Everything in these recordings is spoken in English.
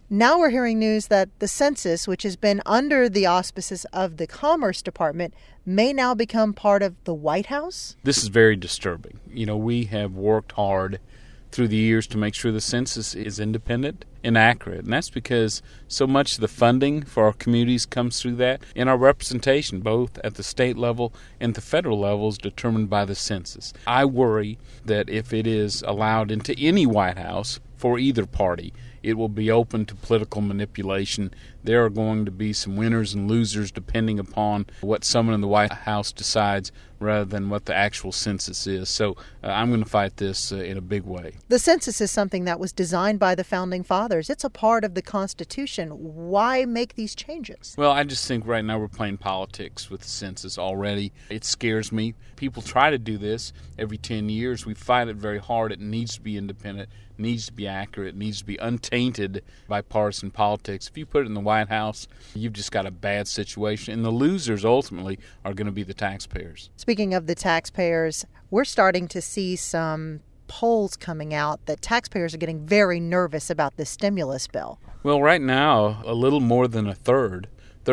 Now we're hearing news that the census, which has been under the auspices of the Commerce Department, may now become part of the White House. This is very disturbing. We have worked hard through the years to make sure the census is independent and accurate. And that's because so much of the funding for our communities comes through that. And our representation, both at the state level and the federal level, is determined by the census. I worry that if it is allowed into any White House for either party, it will be open to political manipulation. There are going to be some winners and losers depending upon what someone in the White House decides rather than what the actual census is. So I'm going to fight this in a big way. The census is something that was designed by the Founding Fathers. It's a part of the Constitution. Why make these changes? Well, I just think right now we're playing politics with the census already. It scares me. People try to do this every 10 years. We fight it very hard. It needs to be independent, needs to be accurate, needs to be untainted by partisan politics. If you put it in the White House, you've just got a bad situation. And the losers ultimately are going to be the taxpayers. Speaking of the taxpayers, we're starting to see some polls coming out that taxpayers are getting very nervous about this stimulus bill. Well, right now, a little more than a third,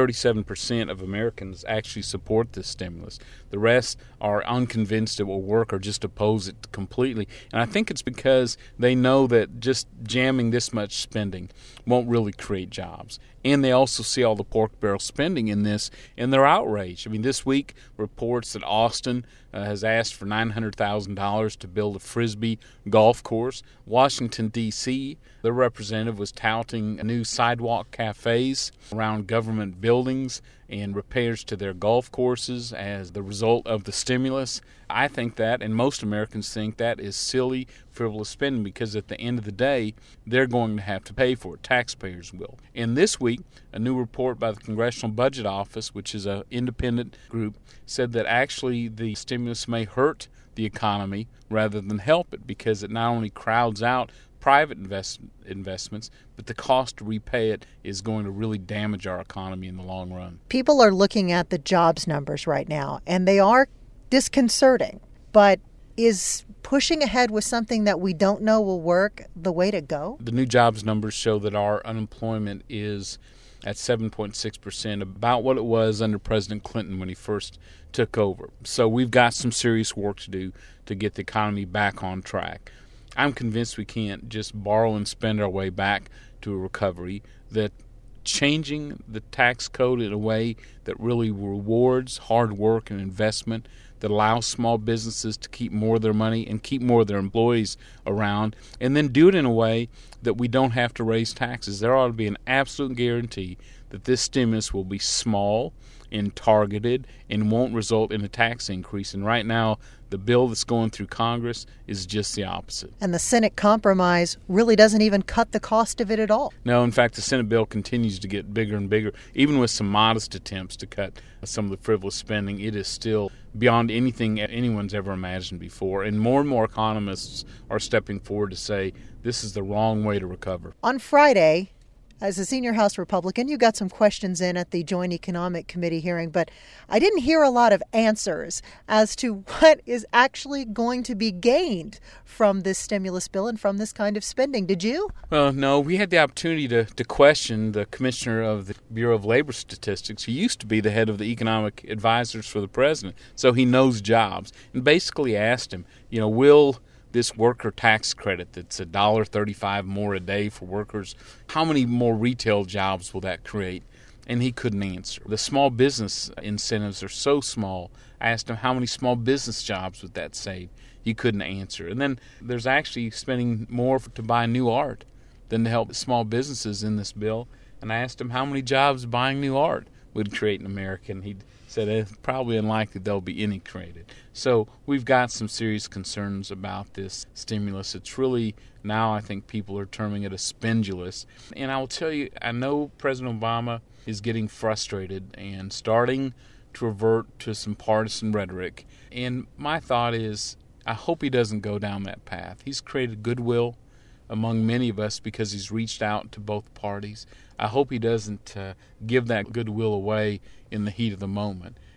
37% of Americans actually support this stimulus. The rest are unconvinced it will work or just oppose it completely. And I think it's because they know that just jamming this much spending won't really create jobs. And they also see all the pork barrel spending in this, and they're outraged. I mean, this week, reports that Austin has asked for $900,000 to build a Frisbee golf course. Washington, D.C., their representative was touting new sidewalk cafes around government buildings and repairs to their golf courses as the result of the stimulus. I think that, and most Americans think that, is silly, frivolous spending because at the end of the day, they're going to have to pay for it. Taxpayers will. And this week, a new report by the Congressional Budget Office, which is an independent group, said that actually the stimulus may hurt the economy rather than help it because it not only crowds out private investments, but the cost to repay it is going to really damage our economy in the long run. People are looking at the jobs numbers right now, and they are disconcerting. But is pushing ahead with something that we don't know will work the way to go? The new jobs numbers show that our unemployment is at 7.6%, about what it was under President Clinton when he first took over. So we've got some serious work to do to get the economy back on track. I'm convinced we can't just borrow and spend our way back to a recovery, that changing the tax code in a way that really rewards hard work and investment, that allows small businesses to keep more of their money and keep more of their employees around, and then do it in a way that we don't have to raise taxes. There ought to be an absolute guarantee that this stimulus will be small and targeted and won't result in a tax increase. And right now, the bill that's going through Congress is just the opposite. And the Senate compromise really doesn't even cut the cost of it at all. No, in fact, the Senate bill continues to get bigger and bigger. Even with some modest attempts to cut some of the frivolous spending, it is still beyond anything anyone's ever imagined before. And more economists are stepping forward to say this is the wrong way to recover. On Friday, as a senior House Republican, you got some questions in at the Joint Economic Committee hearing, but I didn't hear a lot of answers as to what is actually going to be gained from this stimulus bill and from this kind of spending. Did you? Well, no. We had the opportunity to question the commissioner of the Bureau of Labor Statistics, who used to be the head of the economic advisors for the president, so he knows jobs, and basically asked him, will this worker tax credit that's $1.35 more a day for workers, how many more retail jobs will that create? And he couldn't answer. The small business incentives are so small. I asked him how many small business jobs would that save. He couldn't answer. And then there's actually spending more to buy new art than to help small businesses in this bill. And I asked him how many jobs buying new art would create in America, and he said it's probably unlikely there'll be any created. So we've got some serious concerns about this stimulus. It's really, now I think people are terming it a spendulous. And I will tell you, I know President Obama is getting frustrated and starting to revert to some partisan rhetoric. And my thought is, I hope he doesn't go down that path. He's created goodwill among many of us because he's reached out to both parties. I hope he doesn't give that goodwill away in the heat of the moment.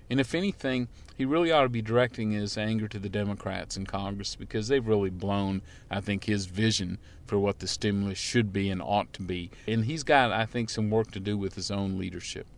And if anything, he really ought to be directing his anger to the Democrats in Congress, because they've really blown, I think, his vision for what the stimulus should be and ought to be. And he's got, I think, some work to do with his own leadership.